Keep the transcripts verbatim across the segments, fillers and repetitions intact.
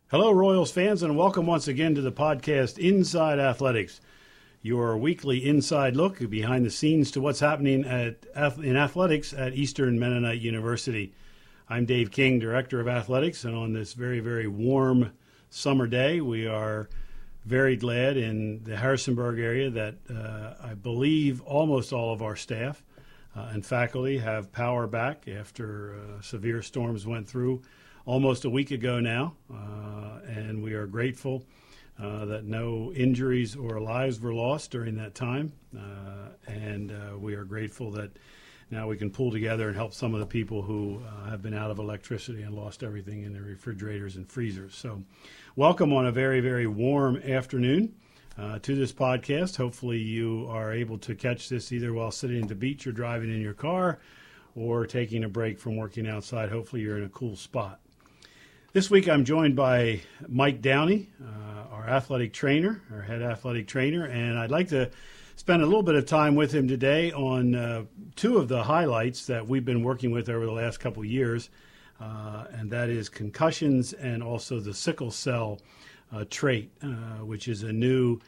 Hello, Royals fans, and welcome once again to the podcast Inside Athletics, your weekly inside look behind the scenes to what's happening at in athletics at Eastern Mennonite University. I'm Dave King, Director of Athletics, and on this very, very warm summer day, we are very glad in the Harrisonburg area that uh, I believe almost all of our staff uh, and faculty have power back after uh, severe storms went through almost a week ago now, uh, and we are grateful uh, that no injuries or lives were lost during that time, uh, and uh, we are grateful that now we can pull together and help some of the people who uh, have been out of electricity and lost everything in their refrigerators and freezers. So welcome on a very, very warm afternoon uh, to this podcast. Hopefully you are able to catch this either while sitting at the beach or driving in your car or taking a break from working outside. Hopefully you're in a cool spot. This week I'm joined by Mike Downey, uh, our athletic trainer, our head athletic trainer, and I'd like to spend a little bit of time with him today on uh, two of the highlights that we've been working with over the last couple of years, uh, and that is concussions and also the sickle cell uh, trait, uh, which is a new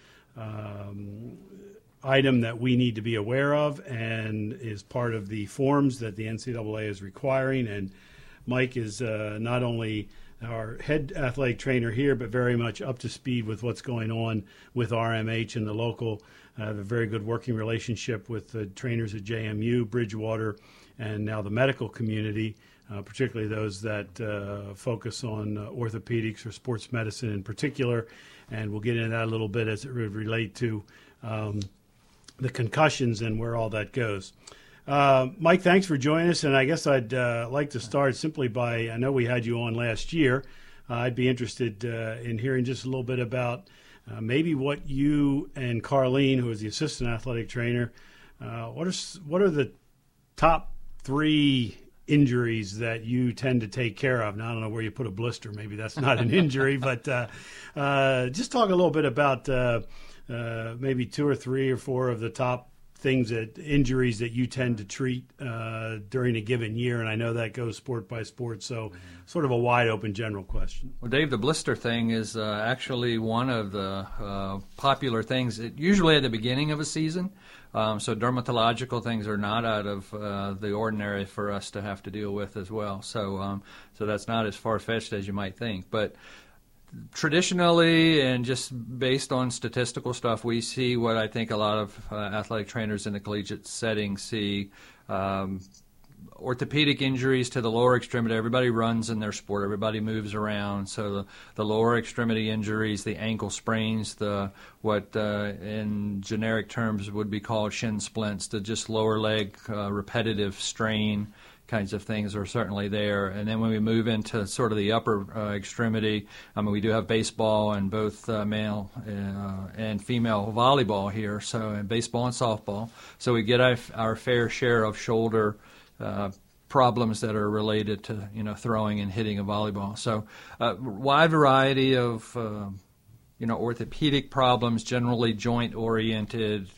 um, item that we need to be aware of and is part of the forms that the N C double A is requiring. And Mike is uh, not only our head athletic trainer here, but very much up to speed with what's going on with R M H and the local. I have a very good working relationship with the trainers at J M U, Bridgewater, and now the medical community, uh, particularly those that uh, focus on uh, orthopedics or sports medicine in particular. And we'll get into that a little bit as it would relate to um, the concussions and where all that goes. Uh, Mike, thanks for joining us, and I guess I'd uh, like to start simply by, I know we had you on last year. Uh, I'd be interested uh, in hearing just a little bit about uh, maybe what you and Carlene, who is the assistant athletic trainer, uh, what are what are the top three injuries that you tend to take care of? Now, I don't know where you put a blister. Maybe that's not an injury, but uh, uh, just talk a little bit about uh, uh, maybe two or three or four of the top things that injuries that you tend to treat uh, during a given year, and I know that goes sport by sport, so sort of a wide open general question. Well, Dave, the blister thing is uh, actually one of the uh, popular things, it, usually at the beginning of a season, um, so dermatological things are not out of uh, the ordinary for us to have to deal with as well, so um, so that's not as far-fetched as you might think, but traditionally, and just based on statistical stuff, we see what I think a lot of uh, athletic trainers in the collegiate setting see. Um, orthopedic injuries to the lower extremity. Everybody runs in their sport. Everybody moves around. So the, the lower extremity injuries, the ankle sprains, the what uh, in generic terms would be called shin splints, the just lower leg uh, repetitive strain kinds of things are certainly there. And then when we move into sort of the upper uh, extremity, I mean, we do have baseball and both uh, male uh, and female volleyball here, so and baseball and softball. So we get our, our fair share of shoulder uh, problems that are related to, you know, throwing and hitting a volleyball. So a uh, wide variety of, uh, you know, orthopedic problems, generally joint-oriented,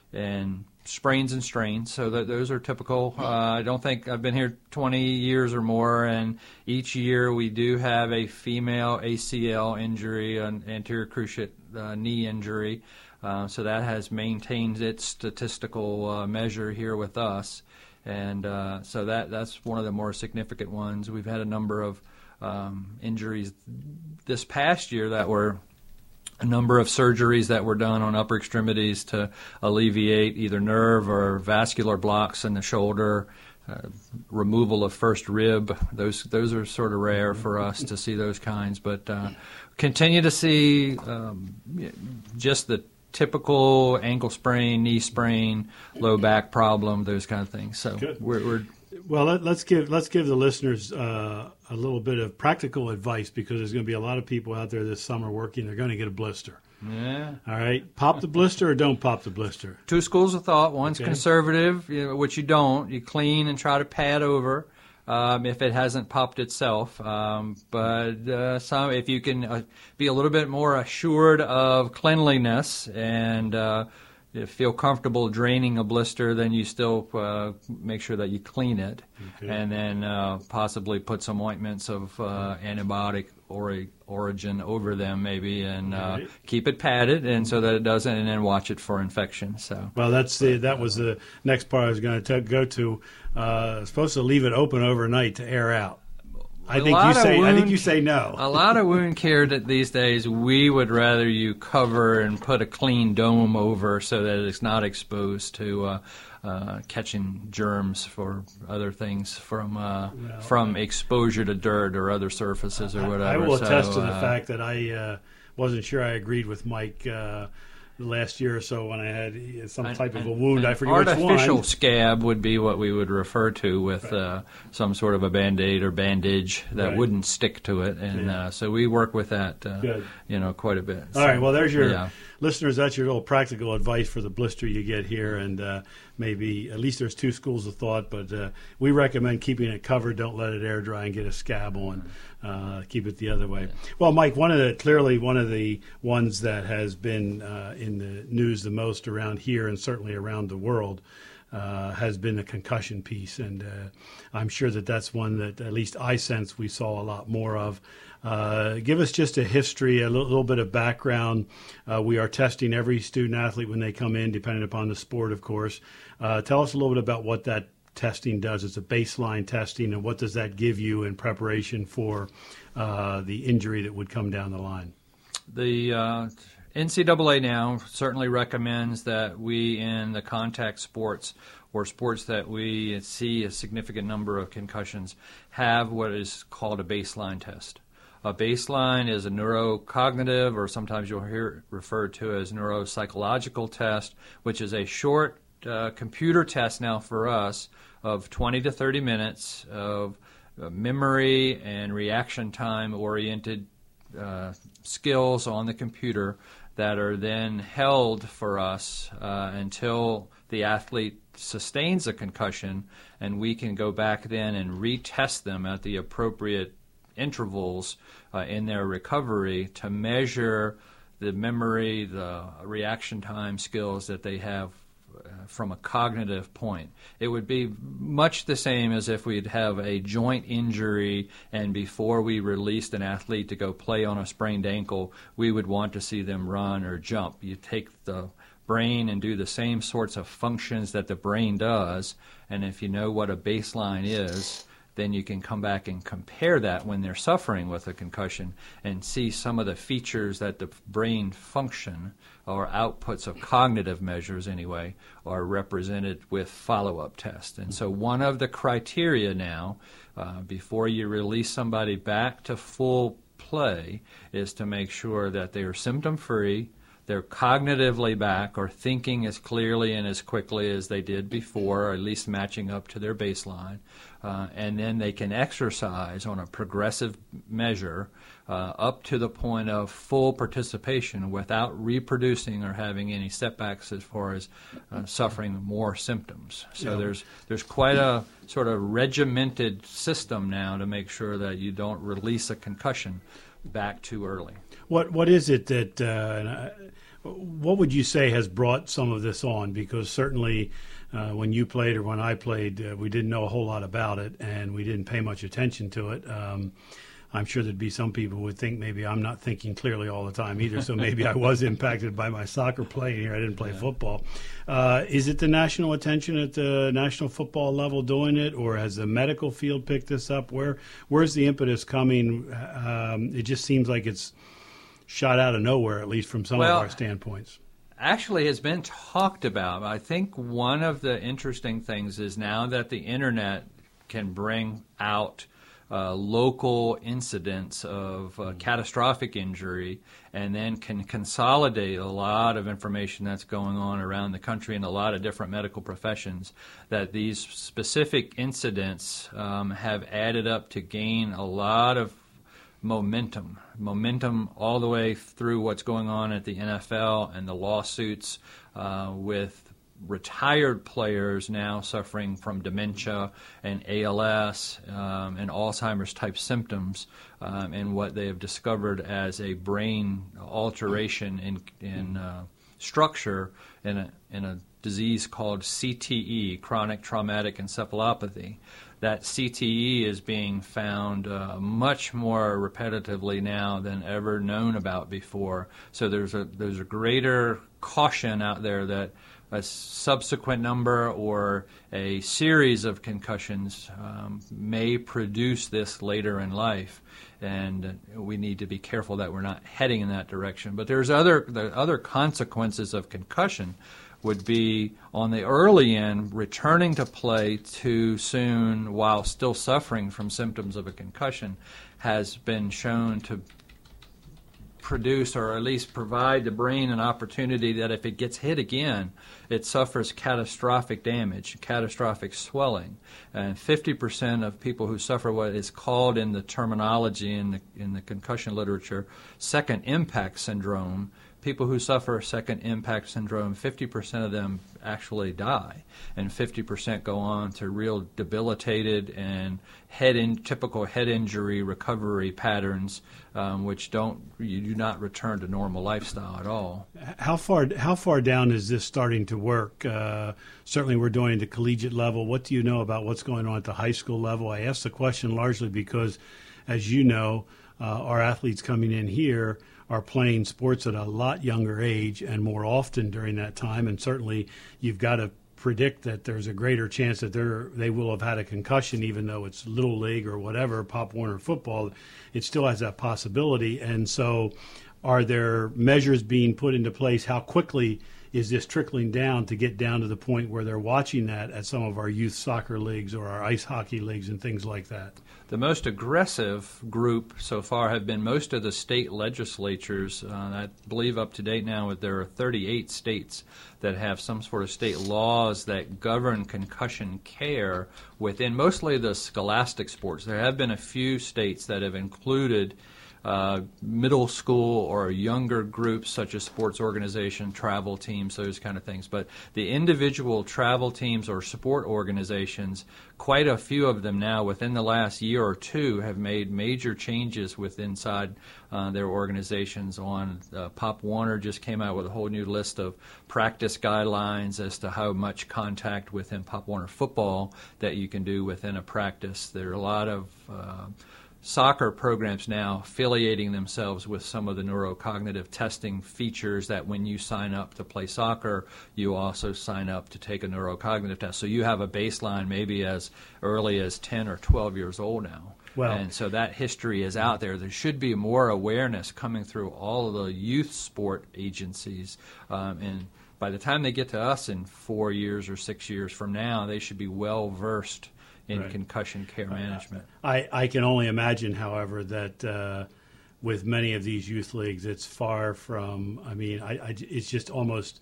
and sprains and strains, so that those are typical. Uh, I don't think I've been here twenty years or more, and each year we do have a female A C L injury, an anterior cruciate uh, knee injury, uh, so that has maintained its statistical uh, measure here with us, and uh, so that that's one of the more significant ones. We've had a number of um, injuries this past year that were a number of surgeries that were done on upper extremities to alleviate either nerve or vascular blocks in the shoulder, uh, removal of first rib. Those those are sort of rare for us to see those kinds, but uh, continue to see um, just the typical ankle sprain, knee sprain, low back problem, those kind of things. So Good. we're, we're Well, let, let's give let's give the listeners uh, a little bit of practical advice, because there's going to be a lot of people out there this summer working. They're going to get a blister. Yeah. All right. Pop the blister or don't pop the blister. Two schools of thought. One's Okay. conservative, you know, which you don't. You clean and try to pad over um, if it hasn't popped itself. Um, but uh, some, if you can uh, be a little bit more assured of cleanliness and uh, feel comfortable draining a blister, then you still uh, make sure that you clean it, okay. and then uh, possibly put some ointments of uh, antibiotic ori- origin over them, maybe, and uh, right. keep it padded, and so that it doesn't, and then watch it for infection. So, well, that's the that was the next part I was going to go to. Uh, supposed to leave it open overnight to air out. I think you say. Wound, I think you say no. A lot of wound care that these days, we would rather you cover and put a clean dome over so that it's not exposed to uh, uh, catching germs for other things from uh, well, from exposure to dirt or other surfaces or whatever. I, I will so, attest to the uh, fact that I uh, wasn't sure I agreed with Mike. Uh, last year or so when I had some type of a wound. I forget which one. Artificial scab would be what we would refer to with right. uh, some sort of a Band-Aid or bandage that right. wouldn't stick to it. And yeah. uh, so we work with that, uh, you know, quite a bit. All so, right. Well, there's your yeah. listeners. That's your little practical advice for the blister you get here. And uh, maybe at least there's two schools of thought, but uh, we recommend keeping it covered. Don't let it air dry and get a scab on. Uh, keep it the other way. Yeah. Well, Mike, one of the clearly one of the ones that has been uh, in the news the most around here and certainly around the world uh, has been the concussion piece, and uh, I'm sure that that's one that at least I sense we saw a lot more of. Uh, give us just a history, a little, little bit of background. Uh, we are testing every student athlete when they come in, depending upon the sport, of course. Uh, tell us a little bit about what that testing does. It's a baseline testing, and what does that give you in preparation for uh, the injury that would come down the line? The uh, N C double A now certainly recommends that we, in the contact sports or sports that we see a significant number of concussions, have what is called a baseline test. A baseline is a neurocognitive, or sometimes you'll hear it referred to as neuropsychological test, which is a short uh, computer test now for us of twenty to thirty minutes of uh, memory and reaction time oriented uh, skills on the computer that are then held for us uh, until the athlete sustains a concussion, and we can go back then and retest them at the appropriate intervals uh, in their recovery to measure the memory, the reaction time skills that they have uh, from a cognitive point. It would be much the same as if we'd have a joint injury, and before we released an athlete to go play on a sprained ankle, we would want to see them run or jump. You take the brain and do the same sorts of functions that the brain does, and if you know what a baseline is, then you can come back and compare that when they're suffering with a concussion and see some of the features that the brain function, or outputs of cognitive measures anyway, are represented with follow-up tests. And so one of the criteria now, uh, before you release somebody back to full play, is to make sure that they are symptom-free, they're cognitively back, or thinking as clearly and as quickly as they did before, or at least matching up to their baseline. Uh, and then they can exercise on a progressive measure uh, up to the point of full participation without reproducing or having any setbacks as far as uh, suffering more symptoms. So yeah. there's there's quite a sort of regimented system now to make sure that you don't release a concussion back too early. What what is it that uh, what would you say has brought some of this on? Because certainly uh, when you played or when I played, uh, we didn't know a whole lot about it, and we didn't pay much attention to it. Um, I'm sure there'd be some people who would think maybe I'm not thinking clearly all the time either, so maybe I was impacted by my soccer playing here. I didn't play yeah. football. Uh, is it the national attention at the national football level doing it, or has the medical field picked this up? Where Where's the impetus coming? Um, it just seems like it's shot out of nowhere, at least from some well, of our standpoints. Actually, has been talked about. I think one of the interesting things is now that the Internet can bring out Uh, local incidents of uh, catastrophic injury, and then can consolidate a lot of information that's going on around the country in a lot of different medical professions, that these specific incidents um, have added up to gain a lot of momentum. Momentum all the way through what's going on at the N F L and the lawsuits uh, with retired players now suffering from dementia and A L S um, and Alzheimer's type symptoms, um, and what they have discovered as a brain alteration in in uh, structure in a in a disease called C T E, chronic traumatic encephalopathy. That C T E is being found uh, much more repetitively now than ever known about before. So there's a there's a greater caution out there that a subsequent number or a series of concussions um, may produce this later in life, and we need to be careful that we're not heading in that direction. But there's other the other consequences of concussion would be on the early end, returning to play too soon while still suffering from symptoms of a concussion has been shown to produce, or at least provide the brain an opportunity that if it gets hit again, it suffers catastrophic damage, catastrophic swelling. And fifty percent of people who suffer what is called in the terminology in the, in the concussion literature, second impact syndrome, people who suffer second impact syndrome, fifty percent of them actually die, and fifty percent go on to real debilitated and head in typical head injury recovery patterns, um, which don't you do not return to normal lifestyle at all. How far how far down is this starting to work? Uh, certainly, we're doing at the collegiate level. What do you know about what's going on at the high school level? I ask the question largely because, as you know, uh, our athletes coming in here are playing sports at a lot younger age and more often during that time, and certainly you've got to predict that there's a greater chance that they're, they will have had a concussion, even though it's Little League or whatever, Pop Warner football, it still has that possibility. And so are there measures being put into place? How quickly is this trickling down to get down to the point where they're watching that at some of our youth soccer leagues or our ice hockey leagues and things like that? The most aggressive group so far have been most of the state legislatures. Uh, I believe up to date now there are thirty-eight states that have some sort of state laws that govern concussion care within mostly the scholastic sports. There have been a few states that have included Uh, middle school or younger groups such as sports organization, travel teams, those kind of things. But the individual travel teams or sport organizations, quite a few of them now within the last year or two have made major changes with inside uh, their organizations on. Uh, Pop Warner just came out with a whole new list of practice guidelines as to how much contact within Pop Warner football that you can do within a practice. There are a lot of uh, soccer programs now affiliating themselves with some of the neurocognitive testing features that when you sign up to play soccer, you also sign up to take a neurocognitive test. So you have a baseline maybe as early as ten or twelve years old now. Well, and so that history is out there. There should be more awareness coming through all of the youth sport agencies. Um, and by the time they get to us in four years or six years from now, they should be well versed in right. concussion care management. I, I can only imagine, however, that uh, with many of these youth leagues, it's far from, I mean, I, I, it's just almost,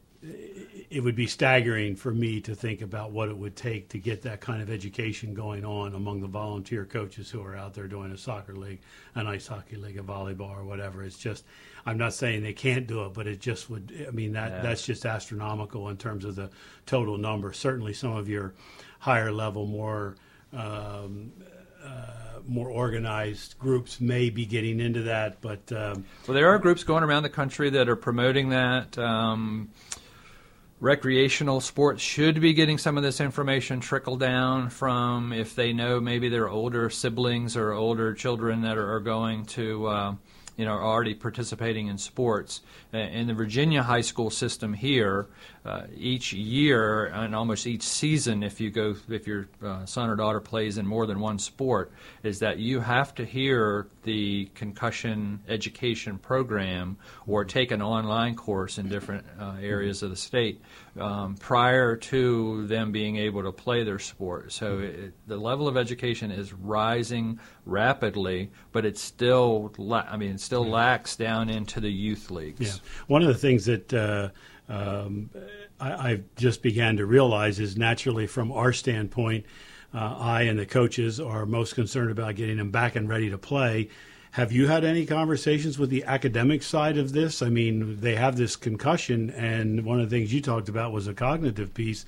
it would be staggering for me to think about what it would take to get that kind of education going on among the volunteer coaches who are out there doing a soccer league, an ice hockey league, a volleyball or whatever. It's just, I'm not saying they can't do it, but it just would, I mean, that yeah. that's just astronomical in terms of the total number. Certainly some of your higher level, more um, uh, more organized groups may be getting into that, but um, well, there are groups going around the country that are promoting that. Um, recreational sports should be getting some of this information trickle down from if they know maybe their older siblings or older children that are, are going to. Uh, you know, are already participating in sports. In the Virginia high school system here, uh, each year and almost each season, if you go, if your uh, son or daughter plays in more than one sport, is that you have to hear the concussion education program or take an online course in different uh, areas of the state um, prior to them being able to play their sport. So it, the level of education is rising rapidly, but it's still, la- I mean, it still lacks down into the youth leagues. Yeah. One of the things that uh, um, I, I've just began to realize is naturally from our standpoint, uh, I and the coaches are most concerned about getting them back and ready to play. Have you had any conversations with the academic side of this? I mean, they have this concussion, and one of the things you talked about was a cognitive piece.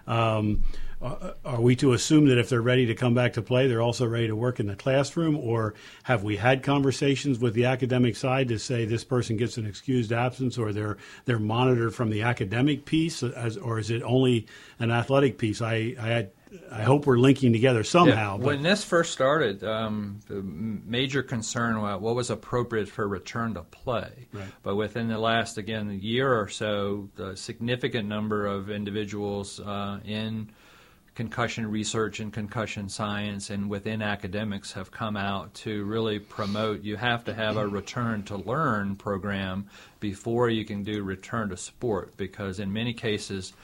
Um, are we to assume that if they're ready to come back to play, they're also ready to work in the classroom? Or have we had conversations with the academic side to say this person gets an excused absence, or they're they're monitored from the academic piece, as, or is it only an athletic piece? I I, had, I hope we're linking together somehow. Yeah. When this first started, um, the major concern was what was appropriate for return to play. Right. But within the last, again, year or so, the significant number of individuals uh, in concussion research and concussion science and within academics have come out to really promote you have to have a return to learn program before you can do return to sport, because in many cases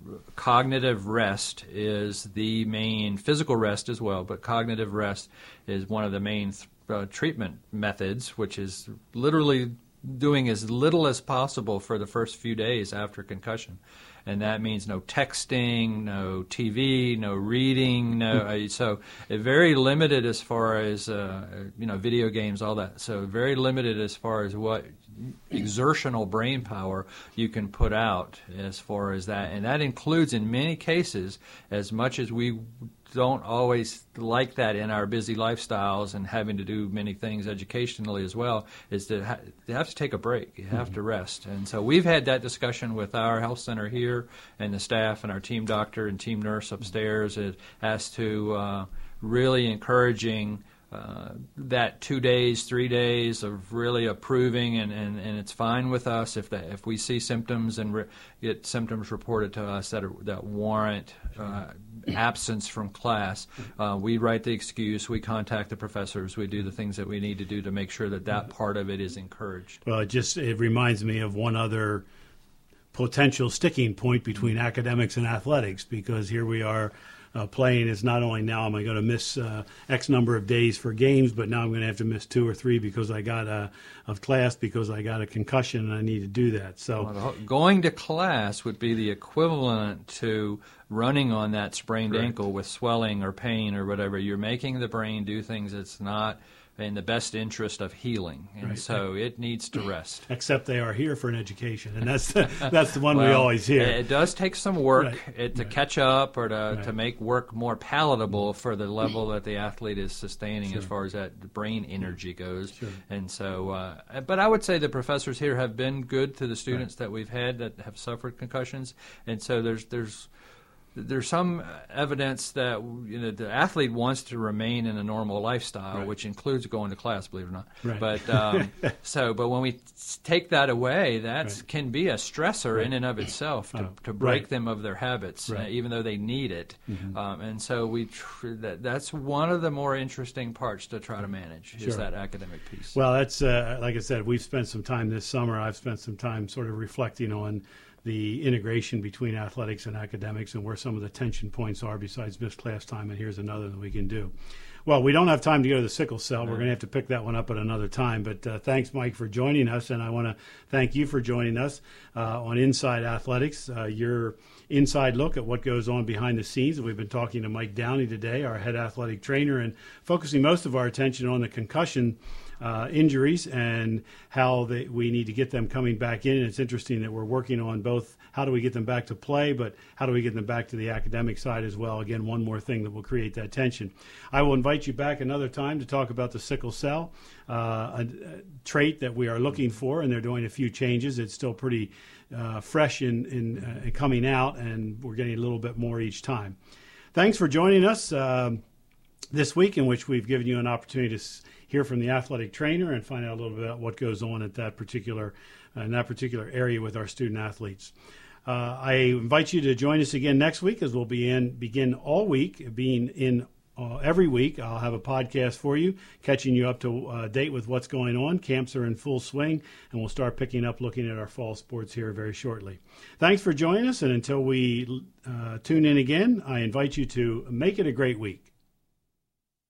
cognitive rest is the main, physical rest as well, but cognitive rest is one of the main uh, treatment methods, which is literally doing as little as possible for the first few days after concussion. And that means no texting, no T V, no reading, no uh, so uh, very limited as far as uh, you know, video games, all that. So very limited as far as what exertional brain power you can put out as far as that, and that includes in many cases, as much as we don't always like that in our busy lifestyles and having to do many things educationally as well, is that ha- you have to take a break. You have mm-hmm. to rest. And so we've had that discussion with our health center here and the staff and our team doctor and team nurse upstairs as to uh, really encouraging Uh, that two days, three days of really approving, and, and, and it's fine with us if the, if we see symptoms and re- get symptoms reported to us that are, that warrant uh, absence from class. Uh, we write the excuse, we contact the professors, we do the things that we need to do to make sure that that part of it is encouraged. Well, it just it reminds me of one other potential sticking point between mm-hmm. academics and athletics, because here we are. Uh, playing is not only now am I going to miss uh, X number of days for games, but now I'm going to have to miss two or three because I got a of class because I got a concussion and I need to do that. So well, going to class would be the equivalent to running on that sprained Correct. ankle with swelling or pain or whatever. You're making the brain do things it's not in the best interest of healing, and right. so it needs to rest. Except they are here for an education, and that's the, that's the one well, we always hear. It does take some work right. it, to right. catch up or to, right. to make work more palatable for the level that the athlete is sustaining sure. as far as that brain energy goes. Sure. And so, uh, but I would say the professors here have been good to the students right. that we've had that have suffered concussions, and so there's there's. There's some evidence that you know the athlete wants to remain in a normal lifestyle, right. which includes going to class, believe it or not. Right. But um, so, but when we take that away, that right. can be a stressor right. in and of itself to, oh, to break right. them of their habits, right. uh, even though they need it. Mm-hmm. Um, and so we tr- that, that's one of the more interesting parts to try to manage sure. is that academic piece. Well, that's uh, like I said, we've spent some time this summer. I've spent some time sort of reflecting on the integration between athletics and academics and where some of the tension points are besides missed class time, and here's another that we can do. Well, we don't have time to go to the sickle cell. No. We're going to have to pick that one up at another time. But uh, thanks, Mike, for joining us, and I want to thank you for joining us uh, on Inside Athletics, uh, your inside look at what goes on behind the scenes. We've been talking to Mike Downey today, our head athletic trainer, and focusing most of our attention on the concussion Uh, injuries and how they, we need to get them coming back in. And it's interesting that we're working on both how do we get them back to play, but how do we get them back to the academic side as well. Again, one more thing that will create that tension. I will invite you back another time to talk about the sickle cell, uh, a, a trait that we are looking for, and they're doing a few changes. It's still pretty uh, fresh in, in uh, coming out, and we're getting a little bit more each time. Thanks for joining us um, this week, in which we've given you an opportunity to s- hear from the athletic trainer and find out a little bit about what goes on at that particular uh, in that particular area with our student athletes. Uh, I invite you to join us again next week, as we'll be in, begin all week, being in uh, every week. I'll have a podcast for you, catching you up to uh, date with what's going on. Camps are in full swing, and we'll start picking up looking at our fall sports here very shortly. Thanks for joining us, and until we uh, tune in again, I invite you to make it a great week.